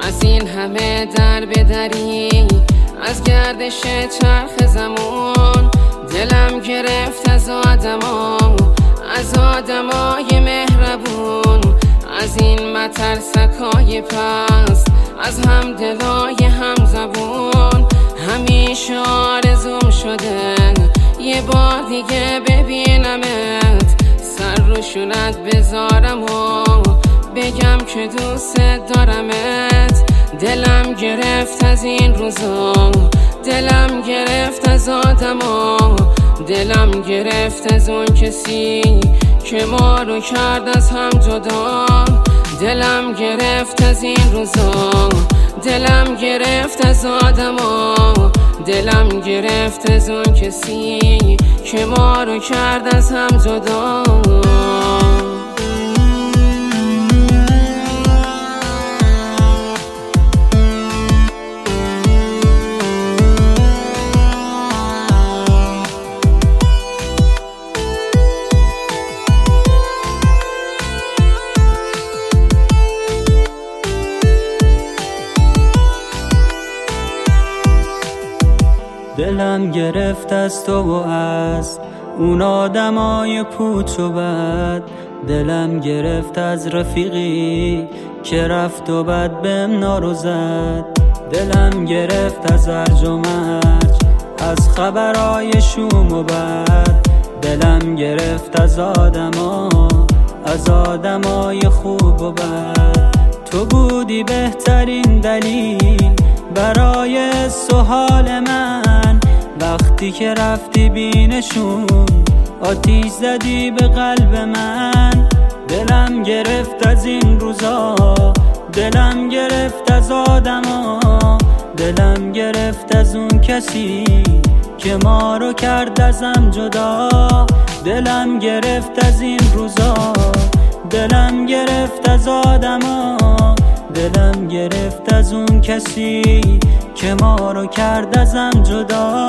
از این همه در بدری، از گردش چرخ زمان. دلم گرفت از آدمای مهربون، از این مترسکای پس، از هم دلای هم زبون. همیشه آرزوم شده یه بار دیگه ببینمت، سر رو شونت بذارم و بگم که دوست دارمت. دلم گرفت از این روزا، دلم گرفت از آدما، دلم گرفت از اون کسی که ما رو کرد از هم جدا. دلم گرفت از این روزا، دلم گرفت از آدما، دلم گرفت از اون کسی که ما رو کرد از هم جدا. دلم گرفت از تو و از اون آدمای پوچ و بد، دلم گرفت از رفیقی که رفت و بد بهم نارو زد. دلم گرفت از ارج و مرج، از خبرای شوم و بد، دلم گرفت از آدمای خوب و بد. تو بودی بهترین دلیل برای سؤال من، وقتی که رفتی بینشون آتیش زدی به قلب من. دلم گرفت از این روزا، دلم گرفت از آدما، دلم گرفت از اون کسی که ما رو کرد ازم جدا. دلم گرفت از این روزا، دلم گرفت از آدما، دلم گرفت از اون کسی که ما رو کرد ازم جدا.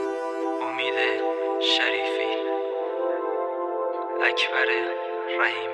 شریفی، اکبر رحیمی.